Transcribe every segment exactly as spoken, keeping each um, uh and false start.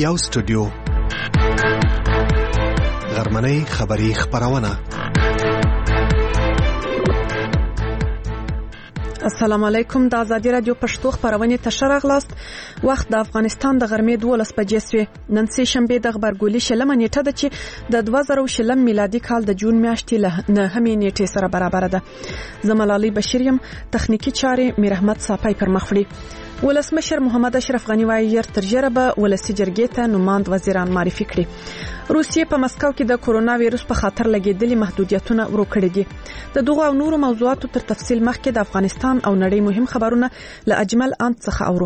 یو سټوډیو غرمنۍ خبری خبرونه. السلام علیکم. د ازادي رادیو پښتو خبرونه تشر اغلاست. وخت د افغانستان د غرمې دولس بجې سوی. نن سه شنبه د خبرګولي شلمه نیټه ده چې د دوه زره شلم میلادي کال د جون میاشتې له نه همې نیټې سره برابر ده. زملالي بشیریم تخنیکی چارې میر احمد صافی پر مخ وړي. ولسمشر محمد اشرف غنی وايي ير تر جربه ولسی جرګې ته نوماند وزیران معرفي کړي. روسیې په مسکو کې د کورونا وایروس په خطر لګیدلي محدودیتونه ورو کړي دي. د دغه او نورو موضوعاتو تر تفصیل مخکې د افغانستان او نړۍ مهم خبرونه له اجمل انت څخه اورو.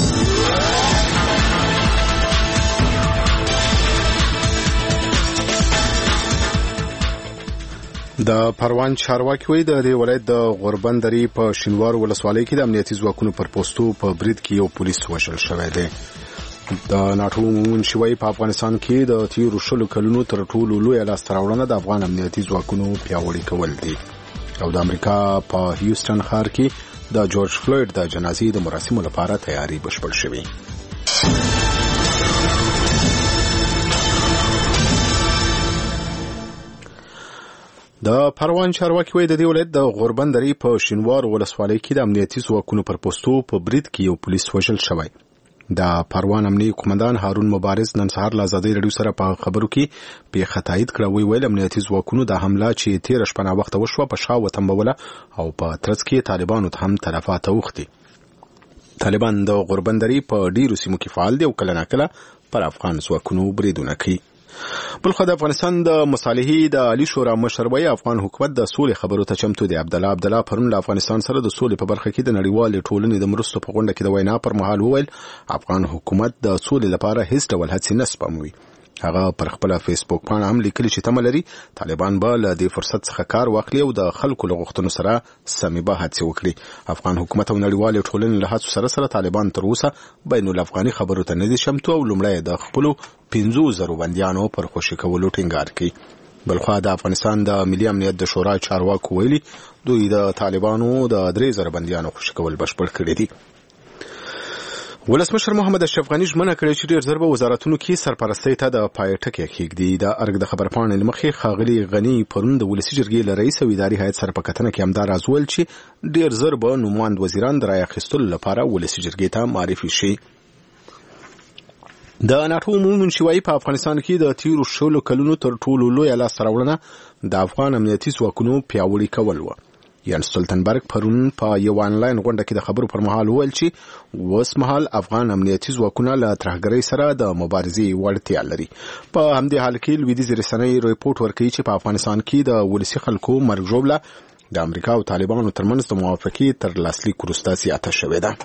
د پروان چارواکي وایي د دې ولایت د غوربندري په شینوار ولسوالۍ کې د امنیتي ځواکونو پر پوسټو په برید کې یو پولیس وژل شوی دی. د ناټو منشوي په افغانستان کې د تیرو شلو کلونو تر ټولو لوی لاسته راوړنه د افغان امنیتي ځواکونو پیاوړي کول دي. او د امریکا په هیوستن ښار کې د جورج فلوید د جنازې د مراسمو لپاره تیاری بشپړ شوی. د پروان چارواکي وایي د دې ولایت د غوربندري په شینوار ولسوالۍ کې د امنیتي ځواکونو پر پوسټو په برید کې یو پولیس وژل شوی. د پروان امنیتي قومندان هارون مبارز نن سهار له ازادي رادیو سره په خبرو کې په خطایت کړه وی ویل امنیتي ځواکونو د حمله چې تیر شپه وخت وشوه په شاو وتمبوله او په ترڅ کې طالبانو ته هم تلفات اوختي. طالبان د غوربندري په ډیرو سیمو کې فعال دي او کله ناکله پر افغان ځواکونو بریدونه کوي. بلخو د افغانستان د مصالحې د عالی شورا مشروي افغان حکومت د سولې خبرو ته چمتو دی. عبد الله عبد الله پرون د افغانستان سره د سولې په برخه کې د نړیوال ټولنې د مرستو په غونډه کې د وینا پر مهال وویل افغان حکومت د سولې لپاره هیڅ ډول هڅې نه سپموي. هغه پر خپل فیسبوک باندې هم لیکلي چې تمه لري طالبان به له دې فرصت څخه کار واخلي او د خلکو له غوښتنو سره سمې به هڅې وکړي. افغان حکومت او نړیوال ټولنې له هڅو سره سره طالبان تر اوسه بین الافغاني خبرو ته نه دي چمتو او لومړی د خپلو پنځو زرو بندیانو پر خوشي کولو ټینګار کوي. بلخو د افغانستان د ملي امنیت د شورا چارواکو ویلي دوی د طالبانو د درې زره بندیانو خوشي کول بشپړ کړي دي. ولسمشر محمد اشرف غنی ژمنه کړې چې ډېر ژر به وزارتونو کې سرپرستۍ ته د پای ټکی کېږدي. د ارګ د خبرپاڼې له مخې ښاغلي غنی پرون د ولسي جرګې له رئیس او اداري هیئت سره په کتنه کې همدا راز وویل چې ډېر ژر به نوماند وزیران د رایې اخیستلو لپاره ولسي جرګې ته معرفي شي. د ناټو منشوي په افغانستان کې د تیرو شلو کلونو تر ټولو لوی لاسته راوړنه د افغان امنیتي ځواکونو پیاوړي کول و. یان سټولټنبرګ پرون په یو آنلاین غونډه کې د خبرو پر مهال وویل چې اوس مهال افغان امنیتي ځواکونه له ترهګرۍ سره د مبارزې وړتیا لري. په همدې حال کې لویدیځ رسنۍ ریپورت ورکوي چې په افغانستان کې د ولسي خلکو مرګ ژوبله د امریکا او طالبانو ترمنځ د موافقې تر لاسلیک وروسته زیاته شوې ده.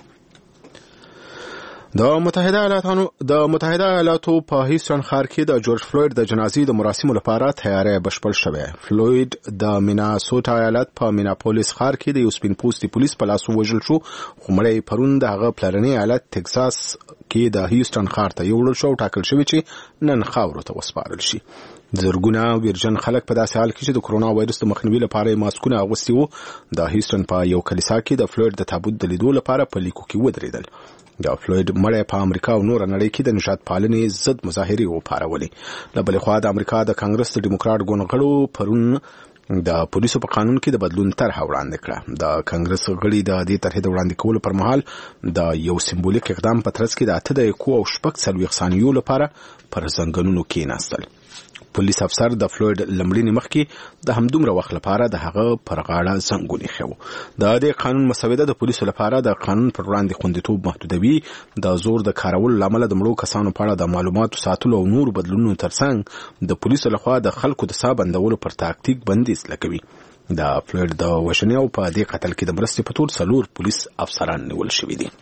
د متحده ایالاتو د متحده ایالاتو په هیوستن ښار کې د جورج فلوید د جنازې د مراسمو لپاره تیاری بشپړ شوی. فلوید د میناسوټا ایالت په میناپولیس ښار کې د یو سپین پوستي پولیس په لاس ووژل شو. خو مړی پرون د هغه پلرني ایالت ټکساس کې د هیوستن ښار ته یوړل شو او ټاکل شوی چې نن خاورو ته وسپارل شي. زرګونه ویرجن خلک په داسې حال کې چې د کورونا وایروس د مخنیوي لپاره ماسکونه اغوستي وو د هیوستن په یو کلیسا کې د فلوید د تابوت د لیدو لپاره په لیکو کې ودرېدل. د فلوید مړی په امریکا او نور نړۍ کې د نژاد پالنې ضد مظاهرې وپارولې. له بلې خوا د امریکا د کانګرس د ډیموکراټ ګوند غړو پرون د پولیسو په قانون کې د بدلون طرحه وړاندې کړه. د کانګرس غړي د دې طرحې د وړاندې کولو پر مهال د یو سمبولیک اقدام په ترڅ کې د اته دقیقو او شپږ څلوېښت ثانیو لپاره پر زنګونونو کېناستل. پولیس افسر د فلوید لمړینې مخکې د همدومره وخت لپاره د هغه پر غاړه زنګ ونیښی و. د دې قانون مسوده د پولیسو لپاره د قانون پر وړاندې خوندیتوب محدودوي. د زور د کارولو له امله د مړو کسانو په اړه د معلوماتو ساتلو او نور بدلونونو ترڅنګ د پولیسو لخوا د خلکو د ساه بندولو پر تاکتیک بندیز لګوي. د فلوید د وژنې او په دې قتل کې د مرستې په تور څلور پولیس افسران نیول شوي دي.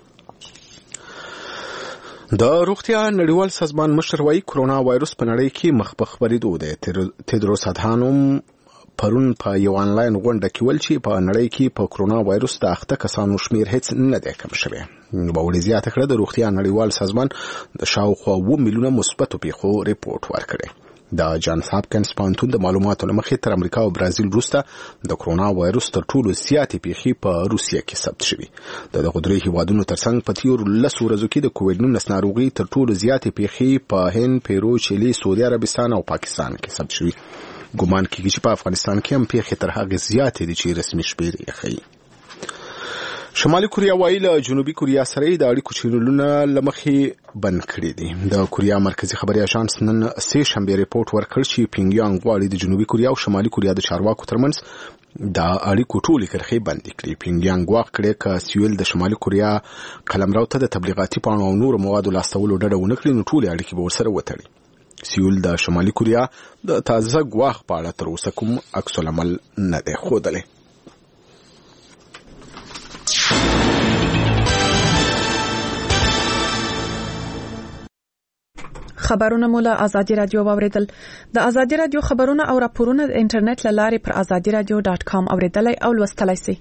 د روغتیا نړیوال سازمان مشر وايي کورونا وایروس په نړۍ کې مخ په خپرېدو دی. تدروس ادحانوم پرون په یو آنلاین غونډه کې ویل چې په نړۍ کې په کورونا وایروس د اخته کسانو شمیر هیڅ نه دی کم شوی. نوموړي زیاته کړه د روغتیا نړیوال سازمان د شاوخوا اوه میلیونه مثبتو پیښو ریپورت ورکړی. د جانز هاپکینز پوهنتون د معلوماتو له مخې تر امریکا او برازیل وروسته د کرونا وایروس تر ټولو زیاتې پیښې په روسیه کې ثبت شوي. د دغو درې هیوادونو ترڅنګ په تیرو لسو ورځو کې د کووډ نولس ناروغي تر ټولو زیاتې پیښې په هند، پیرو، چیلي، سعودي عربستان او پاکستان کې ثبت شوي. ګومان کېږي چې په افغانستان کې هم پیښې تر هغې زیاتې دي چې رسمي شمېرې یې ښیي. شمالي کوریا وایي له جنوبي کوریا سره د اړیکو چینلونه له مخې بند کړي دي. د کوریا مرکزي خبري اژانس نن سه شنبه ریپورت ورکړ چې پیونګیانګ غواړي د جنوبي کوریا او شمالي کوریا د چارواکو ترمنځ د اړیکو ټولې کرښې بندې کړي. پیونګیانګ غواړي کړي چې سیول د شمالي کوریا قلمرو ته د تبلیغاتي پاڼو او نور موادو لاستولو ډډه ونه کړي نو ټولې اړیکې به ورسره وتړي. سیول د شمالي کوریا د تازه غواخ په اړه تر اوسه کوم عکس العمل نه دی ښودلی. خبرونه مو له ازادي رادیو واوریدل. د ازادي رادیو خبرونه او راپورونه د انټرنیټ له لارې پر ازادي رادیو ډاټ کام اوریدلای او لوستلای شئ.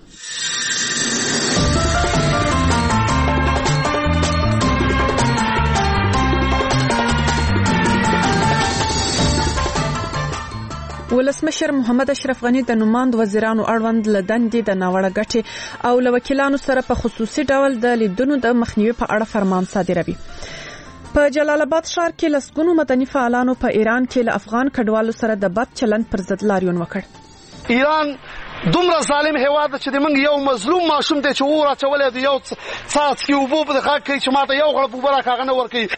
ولسمشر محمد اشرف غنی د نوماند وزیرانو اړوند لدندې د ناوړه ګټې او له وکیلانو سره په خصوصي ډول د لیدونو د مخنیوي په اړه فرمان صادروي. په جلال آباد ښار کې لسګونو مدني فعالانو په ایران کې له افغان کډوالو سره د بد چلند پر ضد لاریون وکړ. ایران دومره ظالم هیواد چې د منګ یو مظلوم ماشوم دی چې اور اچولې دی یو څاڅکي اوبه په دغه کې چې ماته یو غړپ اوبه راکاغه نه ورکوي.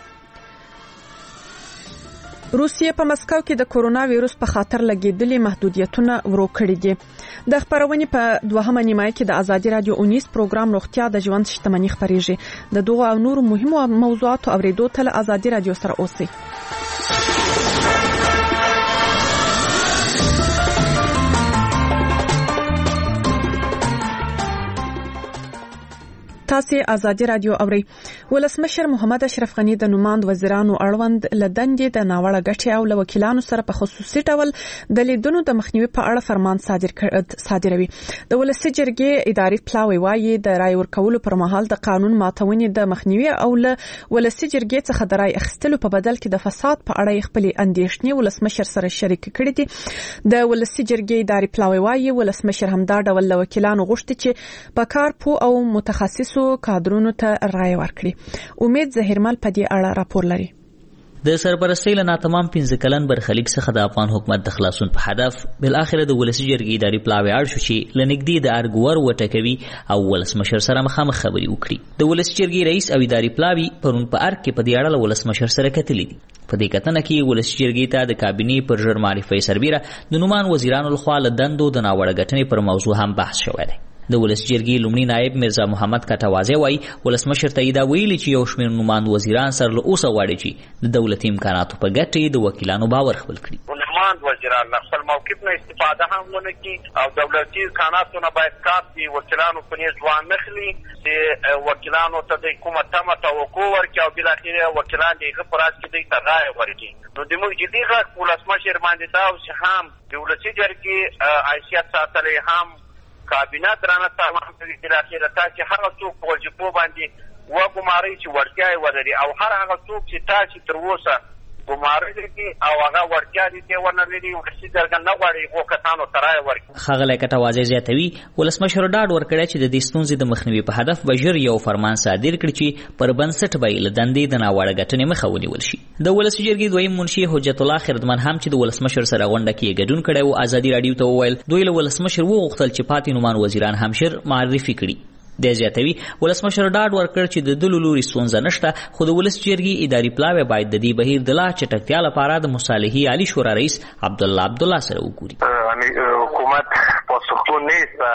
روسیه په مسکو کې د کرونا وایروس په خاطر لګیدلي محدودیتونه ورو کړي دي. د خبرونې په دوهمه نیمه کې د ازادي رادیو اونیس پروګرام روغتیا د ژوند شتمنۍ خبريږي. د دغه او نور مهمو موضوعاتو اوریدو ته له ازادي رادیو سره اوسئ. تاسو ازادي رادیو اوري. ولسمشر محمد اشرف غنی د نوماند وزیرانو اړوند لدندې د ناوړه ګټې او له وکیلانو سره په خصوصي ډول د لیدونو د مخنیوي په اړه فرمان صادر صادروي. د ولسي جرګې اداري پلاوی وايي د رای ورکولو پر مهال د قانون ماتونې د مخنیوي او له ولسي جرګې څخه د رای اخیستلو په بدل کې د فساد په اړه خپل اندېښنې ولسمشر سره شریک کړي دي. د ولسي جرګې اداري پلاوی وايي ولسمشر همدا ډول له وکیلانو غوښتي چې په کار پو او متخصص کادرونو ته رای ورکړي. امید زهرمل په دې اړه راپور لري. د سرپرستۍ له ناتمام پنځه کلن برخلیک څخه د افغان حکومت د خلاصون په هدف بل اخر د ولسي جرګې اداري پلاوی اړ شو چې لنګدي د ارګور وټکوي او ولسمشر سره مخامخ خبري وکړي. د ولسي جرګې رئیس او اداري پلاوی پرون په ارګ کې په دې اړه ولسمشر سره کتلې دي. په دې کتنه کې ولسي جرګې ته د کابینې پر ژر معرفي سربیره د نومان وزیرانو لخوا له دندو د ناوړه ګټنې پر موضوع هم بحث شوی دی. د ولسي جرګې لومړي نائب مرزا محمد کټوازی وایي ولسمشر ته دا ویلي چې یو شمېر نوماند وزیران سره له اوسه غواړي چې د دولتي امکاناتو په ګټې د وکیلانو باور خپل کړي. نوماند وزیران خپل موقف نه استفاده هم ونه کړي او دولتي امکاناتو نه باید کار دي وکیلانو په نیز ځوان نخلي چې وکیلانو ته د کومه تمه توقع ورکړي او بالاخره وکیلان دغه پر اساس کې د رای ورکړي. نو د موږ جدي غږ ولسمشر باندې دا او چې هم د ولسي جرګې حیثیت ساتلی هم کابینه درانه تمام کوي چې راځي چې هغه څوک په وجیبو باندې و ګماري چې ورتیا یې ولري او هر هغه څوک چې تاسو تر اوسه ګماري دي او هغه ورتیا دي ونه لري او چې درګن نه غواړي او کسانو ترای ورکړي. خغله کټوازی زیاتوي ولسمشر ډاډ ورکړی چې د دې ستونزې د مخنیوي په هدف بجر یو فرمان صادر کړي چې پر بنسټ به له دندې د ناوړه ګټنې مخه ونیول شي. د ولسي جرګې دویم منشي حجت الله خردمن هم چې د ولسمشر سره غونډه کې ګډون کړي او ازادي رادیو ته وویل دوی له ولسمشر وغوښتل چې پاتې نومان وزیران همشر معرفي کړي. د زیاتوي ولسمشر ډاډ ورکړ چې د دلو لوري ستونزه نشته خو د ولس جرګې اداري پلاوی باید د دې بهیر د لا چټکتیا لپاره د مصالحې عالی شورا رئیس عبد الله عبد الله سره وګوري. حکومت پاسخگو نیست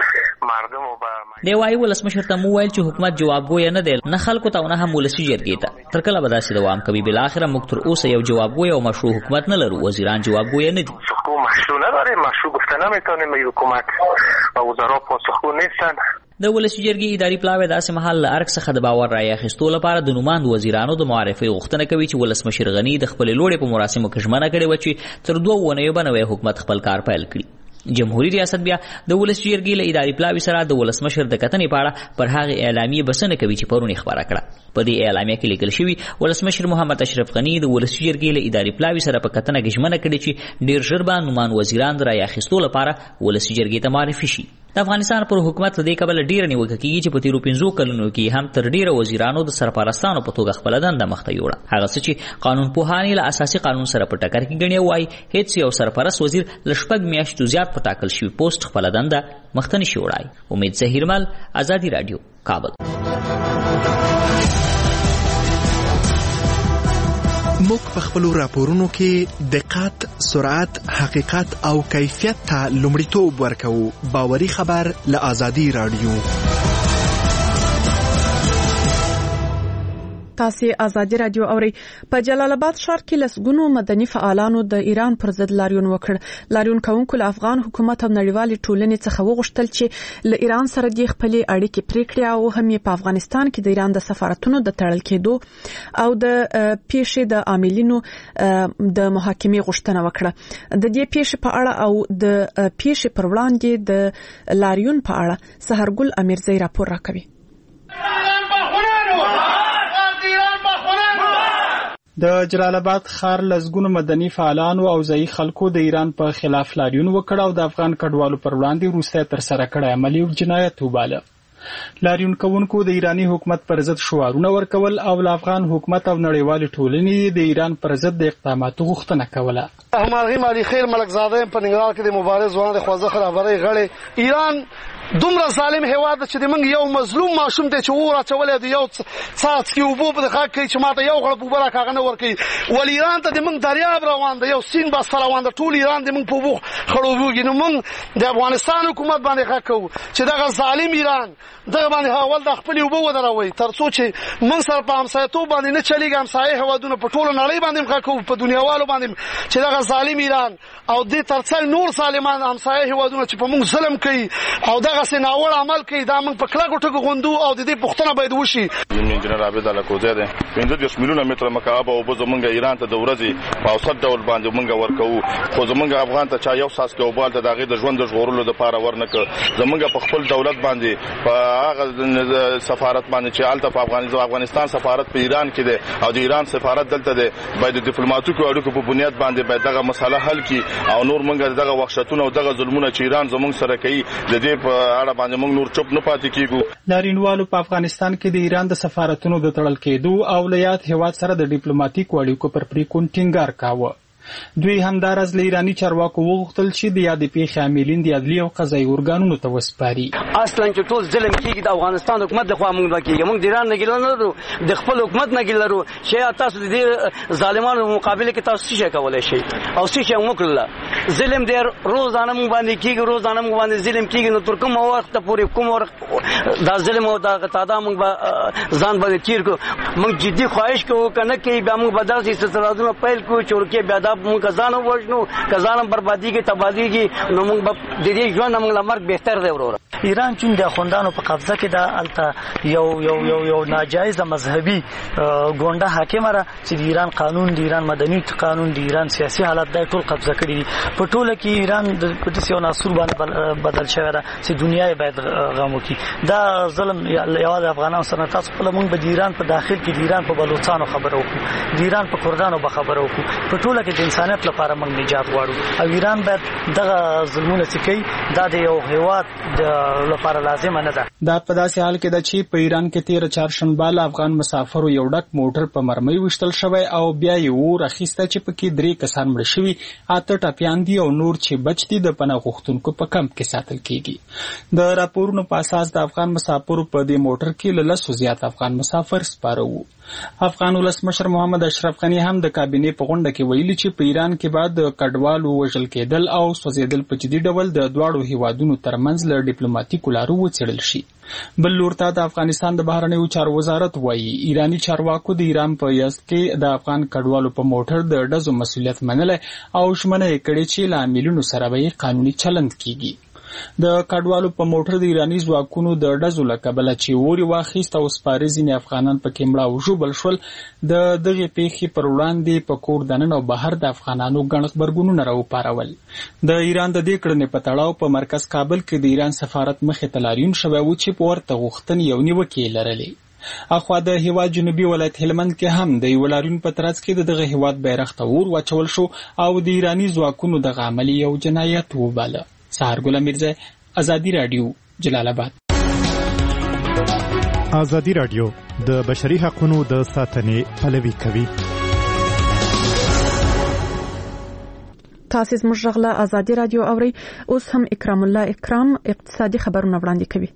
مردم و دی وايي ولسمشر ته مو ویل چې حکومت جوابګوی نه دی نه خلکو ته نه هم ولسي جرګې ته تر کله به داسې دوام کوي. بل اخره موږ تر اوسه یو جوابګوی او مشروع حکومت نه لرو. وزیران جوابګوی نه دي. مشروع نداره مشروع گفته نمیتونیم حکومت و وزرا پاسخگو نیستن. د ولسي جرګې اداري پلاوی داسې محل ارګ څخه د باور رای اخیستو لپاره د نوماند وزیرانو د معرفي غوښتنه کوي چې ولسمشر غنی د خپل لوړې په مراسمو کې ژمنه کړې و چې تر دوه ونیو بنوي حکومت خپل کار پیل کړي. جمهوریت ریاست بیا د ولسي جرګې له اداري پلاوی سره د ولسمشر د کتنې په اړه پر هغه اعلامیه بسنه کوي چې پرونی خبره کړه. په دې اعلامیه کې لیکل شوی ولسمشر محمد اشرف غنی د ولسي جرګې له اداري پلاوي سره په کتنه کې ژمنه کړې چې ډیر ژر به نومان وزیران د رایې اخیستو لپاره ولسي جرګې ته معرفي شي. د افغانستان پر حکومت له دې کبله ډیره نیوکه کیږي چې په تیرو پنځو کلونو کې هم تر ډیره وزیرانو د سرپرستانو په توګه خپله دنده مخته یوړه. هغه څه چې قانون پوهان له اساسي قانون سره په ټکر کې ګڼي وایي هیڅ یو سرپرست وزیر له شپږ میاشتو زیات په ټاکل شوي پوسټ خپله دنده مخته نشي وړای. امید ظهیرمل، ازادي راډیو، کابل. موږ په خپلو راپورونو کې دقت، سرعت، حقیقت او کیفیت ته لومړیتوب ورکوو. باوري خبر له ازادي راډیو. تاسو ازادي راډیو اوري. په جلال آباد ښار کې لسګونو مدني فعالانو د ایران پر ضد لاریون وکړ. لاریون کوونکو له افغان حکومت او نړیوالې ټولنې څخه وغوښتل چې له ایران سره د خپلې اړیکې پرې کړي او هم په افغانستان کې د ایران د سفارتونو د تړل کېدو او د پیښې د عاملینو د محاکمې غوښتنه وکړه. د دې پیښې په اړه او د پیښې پر وړاندې د لاریون په اړه سحرګل امیرزی راپور راکوي. د جلال آباد ښار لسګونو مدني فعالانو او ځایي خلکو د ایران په خلاف لاریون وکړ او د افغان کډوالو پر وړاندې وروسته ترسره کړی عملي جنایت وباله. لاریون کوونکو د ایرانی حکومت پر ضد شعارونه ورکول او له افغان حکومت او نړیوالې ټولنې د ایران پر ضد د اقداماتو غوښتنه کوله. احمد غیم علي خیر ملکزاده په ننګرهار کې د مبارز ځوان د خوځښت خبرې غړي. ایران دومره ظالم هیواد چې د منګ یو مظلوم ماشوم دی چې اور اچولې دی یو څاڅکي اوبو په خاک کې چې ماته یو غړپ اوبه راکاغه نه ورکوي. ول ایران ته د منګ دریاب روان دی، یو سین بس روان دی، ټول ایران د منګ په اوبو خړوبوږي. نو موږ د افغانستان حکومت باندې حق کوو چې دغه ظالم ایران دغه باندې حوال د خپل اوبو ودروي تر څو چې موږ سره په همسایتوب باندې نه چلیږي. همسایه هیوادونه په ټوله نړۍ باندې حق کوو، په دنیاوالو باندې چې دغه ظالم ایران او د ترڅنګ نور ظالمان همسایه هیوادونه چې په موږ ظلم کوي او دغه سناوړ عمل کوي دا موږ په کلکو ټکو غوندو او د دې پښتنه باید وشي. انجنیر عابد الکوزی ده پنځه دېرش میلیونه متره مکعب او به زمونږ ایران ته د ورځې په اوسط ډول باندې مونږ ورکوو، خو زمونږ افغان ته چا یو ساس کې اوبال ته د هغې د ژوند د ژغورلو دپاره ورنکړ. زمونږ په خپل دولت باندې په هغه سفارت باندې چې هلته په افغانستان سفارت په ایران کې دی او د ایران سفارت دلته دی، باید د ډیپلوماتیکو اړیکو په بنیاد باندې باید دغه مسله حل کړي او نور مونږ دغه وحشتونه او دغه ظلمونه چې ایران زمونږ سره کوي د دې په اړه باندې مونږ نور چوپ نه پاتې کیږو. لاریونوالو په افغانستان کې د ایران د سفارتونو د تړل کېدو او له یاد هیواد سره د ډیپلوماټیکو اړیکو پر پریکون ټینګار کاوه. دوی همدارز له ایرانی چارواکو وغوښتل چې د یادې پیښې عاملین د عدلي او قضایي ارګانونو ته وسپاري. اصلا چې ټول ظلم کیږي د افغانستان حکومت لخوا موږ وکړي، موږ د ایران نه ګیله نه لرو، د خپل حکومت نه ګیله لرو چې تاسو د دې ظالمانو مقابله کې تاسو څه کولای شئ او څه شي وکړل. ظلم ډېر روزانه موږ باندې کیږي، روزانه موږ باندې ظلم کیږي. نو تر کوم وخت پورې کوم وخت دا ظلم او دا تعداد موږ ځان باندې تیر کو. موږ جدي خواهش کوو کنه کې بیا موږ بداسي سلسلهونه پیل کوو چې ورکه بیا دا موږ ځان وژنو، کزانم بربادي کې تبادی کې نو موږ د دې ژوند موږ لمر بهتر دی. ورور ایران چون د خوندانو په قبضه کې دا الته یو یو یو یو ناجایز مذهبي ګونډه حاکمه را چې د ایران قانون، د ایران مدني قانون، د ایران سیاسي حالت د ټول قبضه کړی دي. په ټوله کې ایران د پدې یو ناسور باندې بدل شوی را چې دنیا باید غم وکړي. دا ظلم یو د افغانانو سره تاسو په موږ به د ایران په داخل کې د ایران په بلوچستان خبرو وکړو، د ایران په کردانو به خبرو وکړو. په ټوله کې د انسانیت لپاره موږ نجات غواړو او ایران باید دغه ظلمونه چې کوي دا د یو هیواد لپاره لازم نه ده. دا په داسې حال کې ده چې په ایران کې تیر چهارشنبه له افغان مسافرو یو ډک موټر په مرمۍ وشتل شوی او بیا یې اور اخیسته چې پکې درې کسان مړه شوي، اته ټپیان دي او نور چې بچ دي د پناه غوښتونکو په کمپ کې ساتل کیږي. د راپورونو په اساس د افغان مسافرو په دې موټر کې له لسو زیات افغان مسافر سپاره وو. افغان ولسمشر محمد اشرف غنی هم د کابینې په غونډه کې ویلي چې په ایران کې بعد د کډوالو وژل کېدل او سوځېدل په جدي ډول د دواړو هیوادونو ترمنځ له ډیپلوماټیکو لارو وڅېړل شي. بل لور ته د افغانستان د بهرنیو چارو وزارت وایي ایرانی چارواکو د ایران په یزد کې د افغان کډوالو په موټر د ډزو مسؤلیت منلی او ژمنه یې کړې چې له عاملینو سره به قانوني چلند کیږي. د کډوالو په موټر د ایرانی ځواکونو د ډزو له کبله چې اوري واخیست او سپاره ځینې افغانان پکې مړه او ژوبل شول. د دغې پیښې پر وړاندې په کور دننه او بهر د افغانانو ګڼ غبرګونونه راوپارول. د ایران د دې کړنې په تړاو په مرکز کابل کې د ایران سفارت مخې ته لاریون شوی و چې په ورته غوښتنې یو نیوکې لرلې. اخوا د هیواد جنوبي ولایت هلمند کې هم د یو لاریون په ترڅ کې دغه هیواد بیرغ ته اور واچول شو او د ایرانی ځواکونو دغه عمل یو جنایت وباله. سهار ګل میرزا، ازادي رادیو، جلال آباد. ازادي رادیو د بشري حقوقو د ساتنې پلوي کوي. تاسو زموږ غلا ازادي رادیو اوري. اوس هم اکرام الله اکرام اقتصادي خبرونه وړاندې کوي.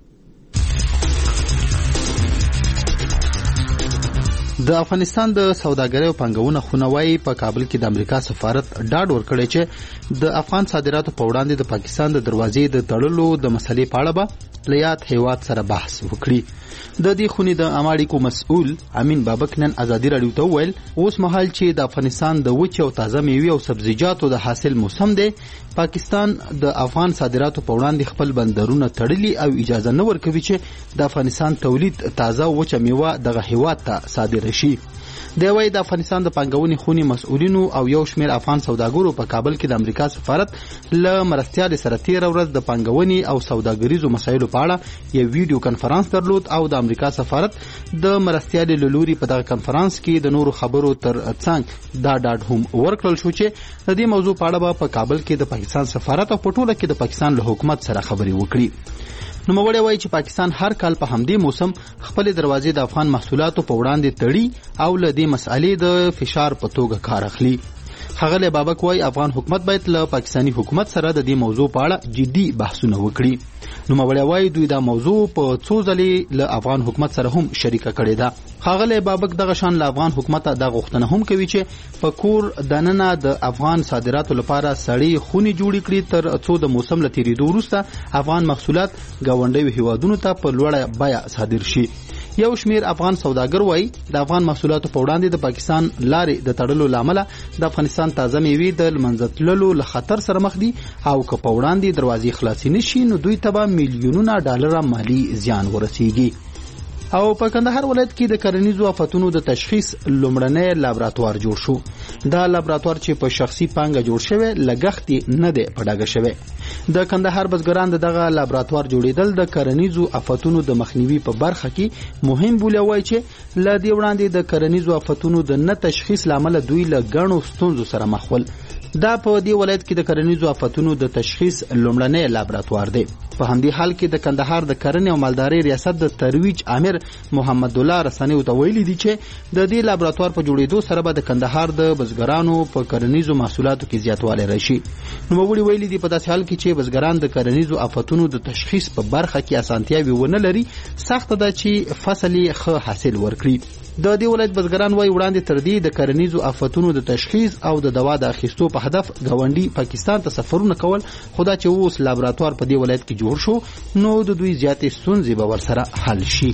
د افغانستان د سوداګرۍ او پانګونې خونوي په کابل کې د امریکا سفارت ډاډ ورکړی چې د افغان صادراتو په وړاندې د پاکستان د دروازې د تړلو د مسلې په اړه به لیات هیواد سره بحث وکړي. د دې خونې د اماړیکو مسؤل امین بابک نن ازادي رادیو ته وویل اوس مهال چې د افغانستان د وچ او تازه میوې او سبزیجاتو د حاصل موسم دی، پاکستان د افغان صادراتو په وړاندې خپل بندرونه تړلي او اجازه نه ورکوي چې د افغانستان تولید تازه وچ میوه دغه هیواد ته صادر شي. د وای د افغانستان د پنځګونې خونی مسؤلینو او یو شمېر افغان سوداګرو په کابل کې د امریکا سفارت له مرستيال سره تیر ورځ د پنځګونې او سوداګریزو مسایلو په اړه یو ویډیو کانفرنس درلود او د امریکا سفارت د مرستيال لوري په دغه کانفرنس کې د نورو خبرو تر څنګ دا ډاډ هم ورکړل شو چې د دې موضوع په اړه په کابل کې د پاکستان سفارت او په ټوله کې د پاکستان له حکومت سره خبرې وکړي. نو موږ وایي چې پاکستان هر کال په همدې موسم خپل دروازې د افغان محصولاتو په وړاندې تړي او له دې مسالې د فشار په توګه کار اخلي. ښاغلی بابک وایي افغان حکومت باید له پاکستاني حکومت سره د دې موضوع په اړه جدي بحثونه وکړي. نو موږ وایي دوی دا موضوع په څو ځلې له افغان حکومت سره هم شریکه کړې ده. ښاغلی بابک دغه شان له افغان حکومت دا غوښتنه هم کوي چې په کور دننه د افغان صادراتو لپاره سړې خونې جوړې کړي تر څو د موسم له تیریدو وروسته افغان محصولات ګاونډیو هیوادونو ته په لوړه بیه صادر شي. یو شمیر افغان سوداګر وایي د افغان محصولاتو په وړاندې د پاکستان لارې د تړلو لامل د افغانستان تازه میوې د منځ تللو له خطر سره مخ دي او که په وړاندې دروازې خلاصې نشي نو دوی ته به میلیونونه ډالر مالی زیان ورسیږي. او په کندهار ولایت کې د کرنیزو آفتونو د تشخیص لومړنی لابراتوار جوړ شو. دا لابراتوار چې په شخصي پانګه جوړ شوی لګښت نه دی په ډاګه شوی. د کندهار بزګران دغه لابراتوار جوړیدل د کرنیزو آفتونو د مخنیوي په برخه کې مهم بولی وای چې ل دې وړاندې د کرنیزو آفتونو د نه تشخیص لامل دوی له غنو ستونزو سره مخ ول. دا په دې ولایت کې د کرنیزو آفتونو د تشخیص لومړنی لابراتوار دی. په همدې حال کې د کندهار د کرنې او مالدارۍ ریاست د ترویج امیر محمد الله رساني او ویلي دي چې د دې لابراتوار په جوړېدو سره به د کندهار د بزګرانو په کرنیزو محصولاتو کې زیاتوالی راشي. نو موږ ویلي دي په داسې حال کې چې بزګران د کرنیزو آفتونو د تشخیص په برخه کې اسانتیاوي ونه لري، سخت ده چې فصل یې ښه حاصل ورکړي. د دې ولایت بزګران وايي وړاندې تر دې د کرنیزو آفتونو د تشخیص او د دوا د اخیستو په هدف ګاونډي پاکستان ته سفرونه کول، خو دا چې اوس لابراتوار په دې ولایت کې جوړ شو نو د دوی زیاتې ستونزې به ورسره حل شي.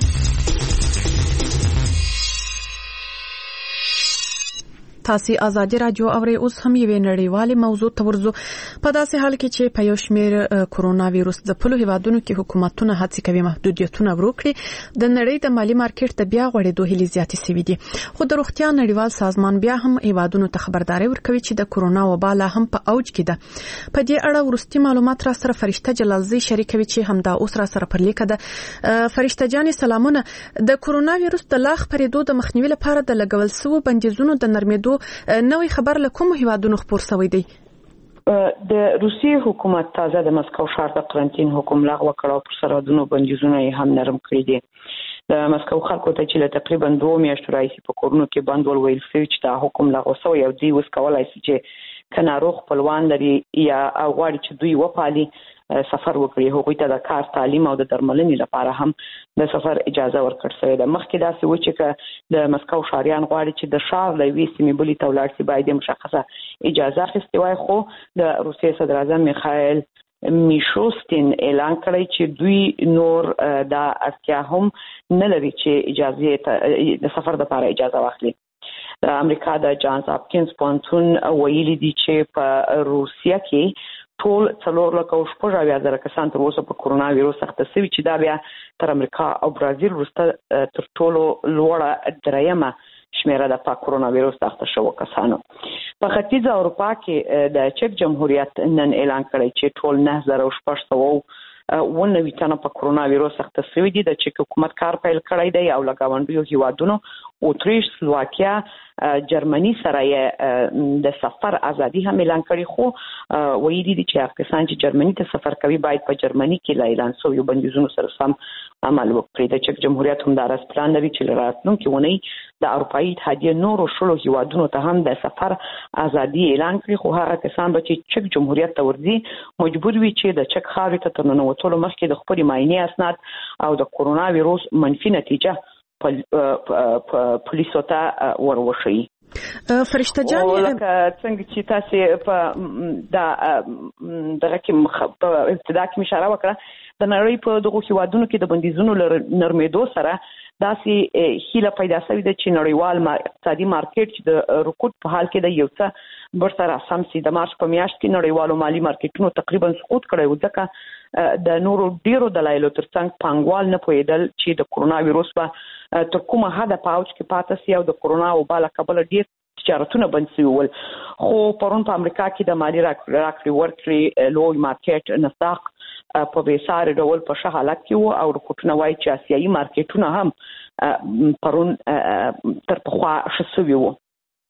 تاسو ازادي رادیو اوري. اوس هم یو نړیوالي موضوع ته ورزو. په داسې حال کې چې په یو شمېر کورونا وایروس د پلو هیوادونو کې حکومتونه هڅه کوي محدودیتونه ورکړي، د نړۍ د مالی مارکیټ ته بیا غوړېدو هلې زیاتې سوي دي. خو د روغتیا نړیوال سازمان بیا هم هیوادونو ته خبرداري ورکوي چې د کورونا وبا لا هم په اوج کې ده. په دې اړه ورستي معلومات را سره فرشته جلالزی شریکوي چې همدا اوس را سره پر لیکه ده. فرشته جان سلامونه. د کورونا وایروس د لاخ پرېدو د مخنیوي لپاره د لګول شوو بندیزونو د نرمېدو نوې خبر له کوم هیوادونو خبر شوی دی؟ د روسیې حکومت تازه د مسکو ښار د قرنټین حکم لغوه کړ او پر سرحدونو بندیزونه یې هم نرم کړي دي. د مسکو خلکو ته چې له تقریبا دوه میاشتو راهیسې په کورونو کې بند ول ویل شوی چې دا حکم لغوه شوی او دوی اوس کولای شي چې که ناروغ خپلوان لري یا غواړي چې دوی وپالي سفر وکړي، هغوی ته د کار، تعلیم او د درملنې لپاره هم د سفر اجازه ورکړل شوې ده. مخکې داسې و چې که د مسکو ښاریان غواړي چې د ښار له یوې سیمې بلې ته ولاړ شي باید یې مشخصه اجازه اخیستې وای، خو د روسیې صدر اعظم میخایل میشوستین اعلان کړی چې دوی نور دا اړتیا هم نه لري چې اجازه د سفر لپاره اجازه واخلي. د امریکا د جانز هاپکینز پوهنتون ویلي دي چې په روسیه کې ټول څلور لکه او شپږ اویا زره کسان تر اوسه په کورونا وایروس اخته شوي چې دا بیا تر امریکا او برازیل وروسته تر ټولو لوړه دریمه شمیره ده په کورونا وایروس اخته شوو کسانو. په ختیځه اروپا کې د چک جمهوریت نن اعلان کړی چې ټول نه زره او شپږ سوه ونوي تنه په کرونا وایروس اخته شوی دي د چک حکومت کار پیل کړی دی او لګاونډیو هیوادونو اوتریش سلواکیا جرمني سره یې د سفر ازادي هم اعلان کړی خو وایي دي چې هغه کسان چې جرمني ته سفر کوي باید په جرمني کې اعلان شوی بندیزونو سره سم عمل وکړي د چک جمهوریت هم دا پلان لري چې راتلونکي ونی د اروپאי اتحادیه نورو شلو هیوادونو ته هم د سفر ازادي اعلان کړي خو هغه کسان به چې چک جمهوریت ته ورځي مجبور وي چې د چک خاورې ته تر ننوتلو مخکې د خپل معاینې اسناد او د کرونا وایروس منفي نتیجه پولیسو ته وروښيي. فرشته جان لکه څنګه چې تاسو په دا دغه کې په ابتدا کې اشاره وکړه د نړۍ په دغه هیوادونو کې د بندیزونو نرمېدو سره داسې هیله پیدا شوې ده چې نړیوال اقتصادي مارکیټ چې د رکود په حال کې د یو څه برسره سم سي د مارچ په میاشت کې نړیوالو مالی مارکیټونو تقریبا سقوط کړی و ځکه د نورو ډیرو دلایلو ترڅنګ پانګوال نه پوهېدل چې د کرونا وایروس په تر کومه حده په اوج کې پاتې سي او د کرونا وبا له کبله ډیر تجارتونه بند شوي ول خو پرون په امریکا کې د مالي راکړې ورکړې لوی مارکیټ نساق په بیسار ډول په ښه حالت کې وو او رپورټونه وایي چې اسیایي مارکیټونه هم پرون تر پخوا ښه شوي وو.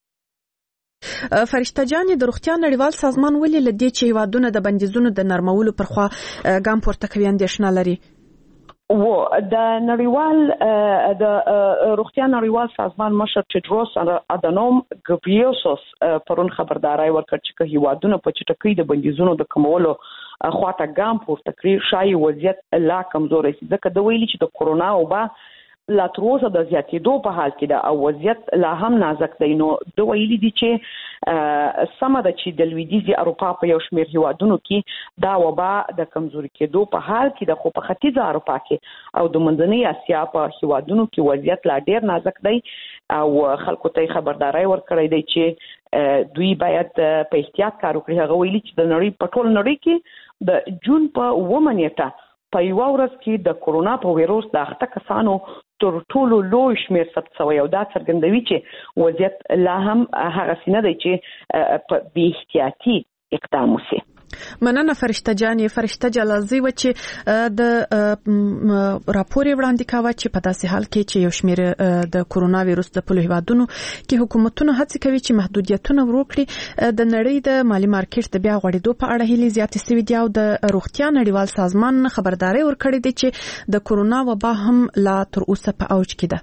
فرشته جان د روغتیا نړیوال سازمان ولې له دې چې هیوادونه د بندیزونو د نرمولو پر خوا ګام پورته کوي اندېښنه لري؟ و د نړیوال د روغتیا نړیوال سازمان مشر ټیډروس ادانوم ګبریوسوس پرون خبرداري ورکړه چې هیوادونه په چټکۍ د بندیزونو د کمولو خواته ګام پورته کړي شای وضعیت لا کمزوري شي ځکه د ویلي چې د کرونا وبا لا تر اوسه د زیاتېدو په حال کې ده او وضعیت لا هم نازک دی نو د ویلي دي چې سمه ده چې د لویدیځي اروپا په یو شمېر هیوادونو کې دا وبا د کمزوري کېدو په حال کې ده خو په ختیځه اروپا کې او د منځنۍ اسیا په هیوادونو کې وضعیت لا ډیر نازک دی او خلکو ته خبرداري ورکړی دی چې دوی باید په احتیاط کار وکړي. هغه ویلي چې د نړۍ په ټول نړۍ کې د جون په اوومه نیټه په یو ورځ کې د کرونا په وایروس د اخته کسانو تر ټولو لوی شمېر ثبت شوی او دا څرګندوي چې وضعیت لا هم هغه سینه دی چې په بې احتیاطي اقدام وشي. مننه فرشته جانې. فرشته جلازي و چې د راپور وړاندې کاوه چې په داسې حال کې چې یو شمېر د کرونا وایروس د پلو هیوادونو کې حکومتونه هڅه کوي چې محدودیتونه ورکړي د نړۍ د مالی مارکیټ د بیا غوړېدو په اړه هیلې زیاتې شوې دي او د روغتیا نړیوال سازمان خبرداري ورکړې ده چې د کرونا وبا هم لا تر اوسه په اوج کې ده.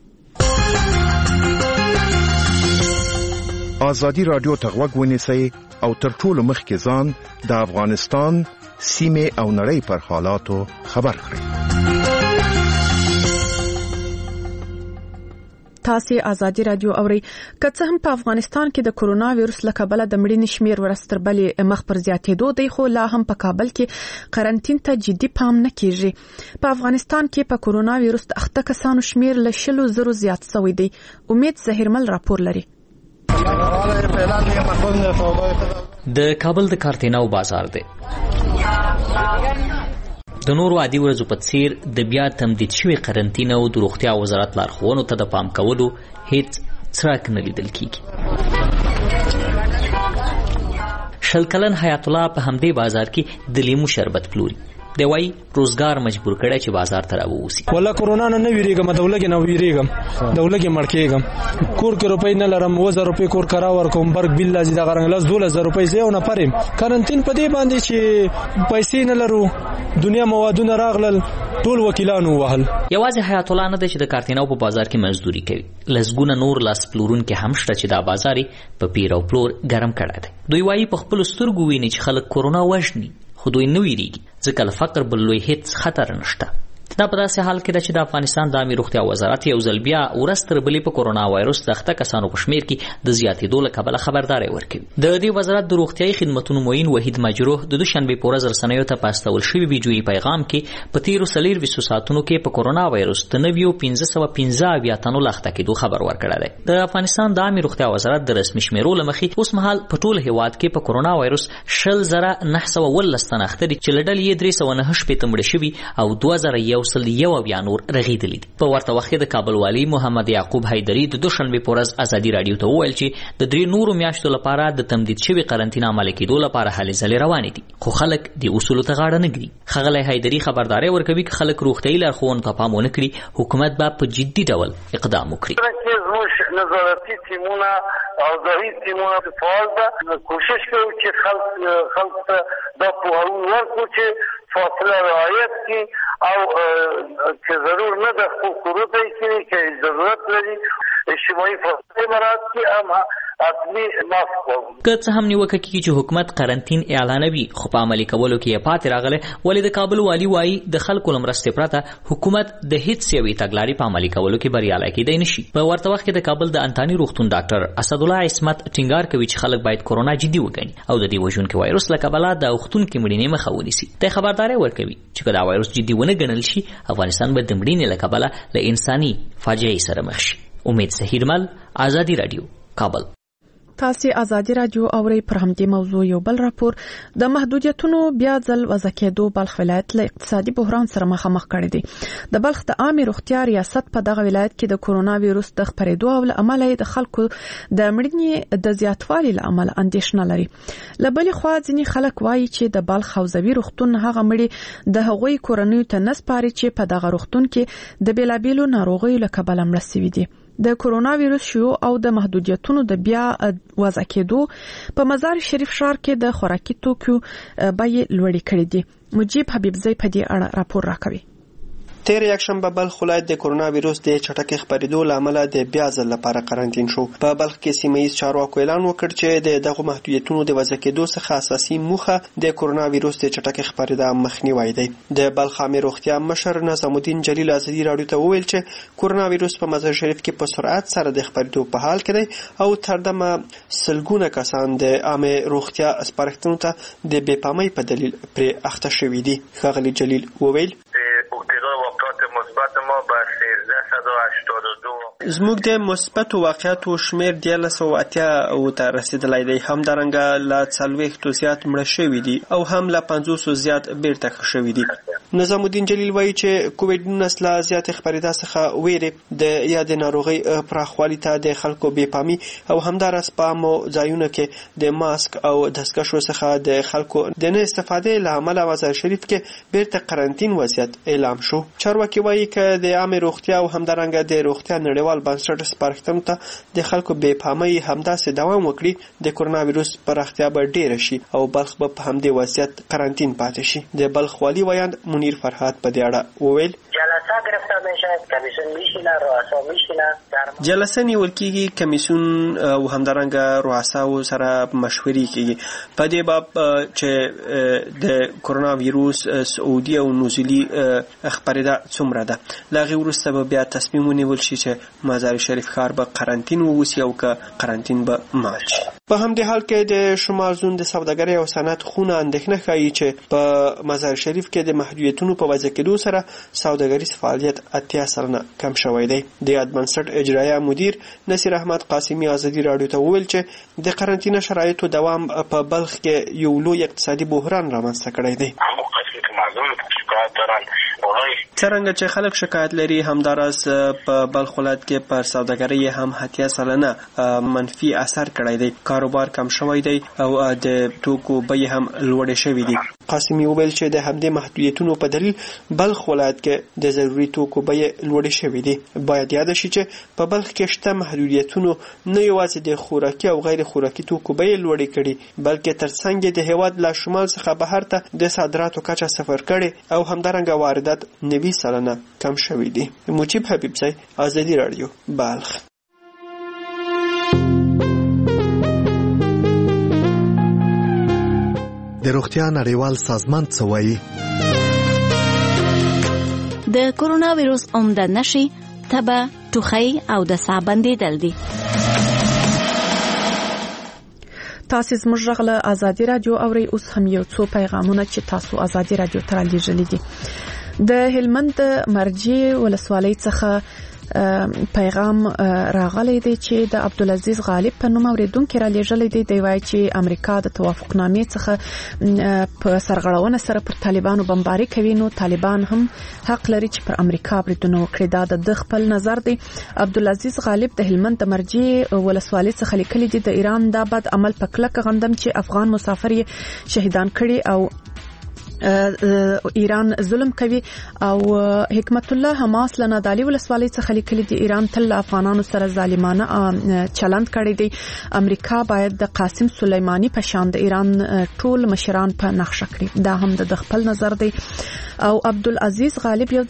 آزادی رادیو ته غوږ ونیسئ او تر ټولو مخکې ځان د افغانستان سیمې او نړۍ پر حالاتو خبر کړئ. تاسو آزادی رادیو اورئ. که څه هم په افغانستان کې د کرونا وایروس له کبله د مړینې شمیر ورستر بلې مخ پر زیاتېدو دی خو لا هم په کابل کې قرنټین ته جدي پام نه کیږي. په افغانستان کې په کرونا وایروس د اخته کسانو شمیر له شلو زرو زیات شوی دی. امید زهیرمل راپور لري. د کابل د کارتیناو بازار دی د نورو عادي ورځو په څیر د بیا تمدید شوي قرنټین او د روغتیا وزارت لارښوونو ته د پام کولو هیڅ څرک نه لیدل کیږي. شل کلن حیات الله په همدې بازار کې د لیمو شربت پلوري. دی وای روزګار مجبور کړی چې بازار ته راووسی. ولا کرونا نه ویریږم دولګي نه ویریږم دولګي مړکېږم کور کې روپۍ نه لرم وزر روپۍ کور کرا ورکوم برګ بل لازم دا غرنګ لاس دولس زره روپۍ زه نه پرم کارنټین په دې باندې چې پیسې نه لرو دنیا موادونه راغلل ټول وکیلانو وهل. یوازې حیات الله نه چې د کارتیناو په بازار کې مزدوري کوي لسګونه نور لاس پلورون کې هم شته چې دا بازاري په پیر او پلور ګرم کړی دی. دوی وایي په خپل سترګو ویني چې خلک کرونا وژني خو دوی نه ویریږي ځکه له فقر بل لوی هیڅ خطر نشته. دا په داسې حال کې ده چې د افغانستان د عامه روغتیا وزارت یو ځل بیا ورستر بلې په کرونا وایروس د اخته کسانو په شمیر کې د زیاتېدو له کبله خبرداري ورکوي. د دې وزارت د روغتیايي خدماتو معین وحید مجروح د دوشنبه په ورځ رسنیو ته پاستول شوی ویډیويي پیغام کې په تیرو سلیر ویسو ساعتونو کې په کرونا وایروس د نویو پنځه سوه پنځه اویا تنو لاخته کېدو خبر ورکړی دی. د افغانستان د عامه روغتیا وزارت د رسمي شمیرو له مخې اوس مهال په ټول هیواد کې په کرونا وایروس شل زره نه سوه ولس تنه اخته دي چې له ډلې درې سوه نه شپېته مړه شوي او دوه زره یو سل یو اویا نور رغېدلي دي. په ورته وخت کې د کابل والي محمد یعقوب حیدري د دوشنبې په ورځ ازادي راډیو ته وویل چې د درې نورو میاشتو لپاره د تمدید شوي قرنطین عملي کېدو لپاره هلې ځلې روانې دي، خو خلک د اصولو ته غاړه نه ږدي. ښاغلی حیدري خبرداری ورکوي که خلک روغتیایي لارښوونو ته پام ونه کړي، حکومت به په جدي ډول اقدام وکړي. زموږ نظارتي ټیمونه او ځایي ټیمونه فعال ده، کوشش کوو چې خلک خلک ته دا پوهاوی ورکړو چې فاصله رعایت کړي او چې ضرور نه ده خو کورو ته یې کړي، که ضرورت لري اجتماعي فاصله مراعات کړي، هم اصلي ماسک وګورو. که څه هم نیوکه کېږي چې حکومت قرنطین اعلانوي خو په عملي کولو کې یې پاتې راغلی، ولې د کابل والي وایي د خلکو له مرستې پرته حکومت د هیڅ یوې تګلارې په عملي کولو کې بریالی کېدی نشي. په ورته وخت کې د کابل د انتاني روغتون ډاکټر اسدالله عصمت ټینګار کوي چې خلک باید کورونا جدي وګڼي او د دې وژونکي وایروس له کبله د اوښتونکي مړینې مخه ونیسي. دی خبرداری ورکوي چې که دا وایروس جدي ونه ګڼل شي، افغانستان به د مړینې له کبله له انساني فاجعې سره مخ شي. امید سهیرمل، ازادي راډیو، کابل. تاسې ازادي راډیو اورئ. پر همدې موضوع یو بل راپور د محدودیتونو بیا ځل وضع کېدو بلخ ولایت له اقتصادي بحران سره مخامخ کړی دی. د بلخ د عامې روغتیا ریاست په دغه ولایت کې د کورونا ویروس د خپرېدو او له امله د خلکو د مړینې د زیاتوالي له امله اندېښنه لري. له بلې خوا ځینې خلک وایي چې د بلخ حوزوي روغتون هغه مړي د هغوی کورنیو ته نه سپاري چې په دغه روغتون کې د بېلابېلو ناروغیو له کبله مړه سوي دي. د کورونا ویروس شیوع او د محدودیتونو د بیا وضع کېدو په مزار شریف ښار کې د خوراکي توکو بیې لوړې کړې دي. مجيب حبیبزی په دې اړه راپور راکوي. تیر یکشنبه بلخ ولایت د کورونا ویروس د چټکې خپرېدو له امله د بیا ځل لپاره قرنطین شو. په بلخ کې سیمه ییز چارواکو اعلان وکړ چې د دغه محدودیتونو د وضع کېدو څخه اساسي موخه د کورونا ویروس د چټکې خپرېدا مخنیوی دی. د بلخ عامې روغتیا مشر نظام الدین جلیل ازادي راډیو ته وویل چې کورونا ویروس په مزار شریف کې په سرعت سره د خپرېدو په حال کې دی او تر دمه سلګونه کسان د عامې روغتیا سپارښتنو ته د بې پامۍ په دلیل پرې اخته شوي دي. ښاغلي جلیل وویل زموږ د مثبتو واقعاتو شمیر دیارلس سوه اتیا ته رسیدلی دی، همدارنګه له څلوېښتو زیات مړه شوي دي او هم له پنځوسو زیات بیرته ښه شوي دي. نظام الدین جلیل وایي چې کوویډ نولس له زیاتې خپرېدا څخه ویرې د یادې ناروغۍ پراخوالي ته د خلکو بې پامي او همداراز په عامو ځایونو کې د ماسک او دستکشو څخه د خلکو د نه استفادې له امله مزار شریف کې بیرته قرنطین وضعیت اعلام شو. چارواکي وایي که د عامې روغتیا او همدارنګه د روغتیا نړیوال بنسټ سپارښتنو ته د خلکو بې پامۍ همداسې دوام وکړي، د کورونا ویروس پراختیا به ډیره شي او بلخ به په همدې وضعیت قرنطین پاتې شي. د بلخ والي ویاند منیر فرهاد په دې اړه وویل جلسه گرفته میشه، کمیسیون میشینه، رؤسا میشینه، جلسه نیول کیږي، کمیسیون او همدارنګه رؤساو سره مشورې کیږي په دې باب چې د کورونا ویروس سعودي او نوزیلي خپرېدا څومره ده. له هغې وروسته به بیا تصمیم ونیول شي چې مزار شریف ښار به قرنطین ووسي او که قرنطین به مات شي. په همدې حال کې د شمال زون د سوداګرۍ او صنعت خونه اندېښنه ښیي چې په مزار شریف کې د محدودیتونو په وضع کېدو سره سوداګریز فعالیت اتیا سلنه کم شوی دی. د یاد بنسټ اجرایه مدیر نصیر احمد قاسمی ازادي راډیو ته وویل چې د قرنطینه شرایطو دوام په بلخ کې یو لوی اقتصادي بحران رامنځته کړی دی. څرنګه چې خلک شکایت لري، همداراز په بلخ ولایت کې پر سوداګرۍ هم اتیا سلنه منفي اثر کړی دی. کاروبار کم شوی دی او د توکو بیې هم لوړې شوې دي. قاسمی وویل چې د همدې محدودیتونو په دلیل بلخ ولایت کې د ضروري توکو بیې لوړې شوې دي. باید یاد شي چې په بلخ کې شته محدودیتونو نه یوازې د خوراکي او غیر خوراکي توکو بیې لوړې کړي، بلکې ترڅنګ د هیواد له شمال څخه بهر ته د صادراتو کچه صفر کړي او همدارنګه واردات نوي سلنه کم شوي دي. مجيب حبیبزی، ازادي راډیو، بلخ. د روغتیا نړیوال سازمان څه وایي؟ د کورونا ویروس عمده نښې تبه، ټوخی او د ساه بندېدل دي. تاسو زموږ غږ له ازادي راډیو اورئ. اوس هم یو څو پیغامونه چې تاسو ازادي راډیو ته رالیږلي دي. د هلمند مرجې ولسوالۍ څخه پیغام راغلی دی چې د عبدالعزیز غالب په نوم اوریدونکو را لېږلی دی. دی وایي چې امریکا د توافقنامې څخه په سرغړونه سره پر طالبانو بمباري کوي، نو طالبان هم حق لري چې پر امریکا بریدونه وکړي. دا د خپل نظر دی. عبدالعزیز غالب د هلمند د مرجې ولسوالۍ څخه لیکلي دي د ایران دا بد عمل په کلکه غندم چې افغان مسافر یې شهیدان کړي او ایران ظلم کوي. او حکمت الله حماس لنادالي ولسوالۍ څخه لیکلي دي ایران تل افغانانو سره ظالمانه چلند کړی دی. امریکا باید د قاسم سلیمانی په شان د ایران ټول مشران په نقشه کړي. دا هم د خپل نظر دی. او عبدالعزیز غالب یو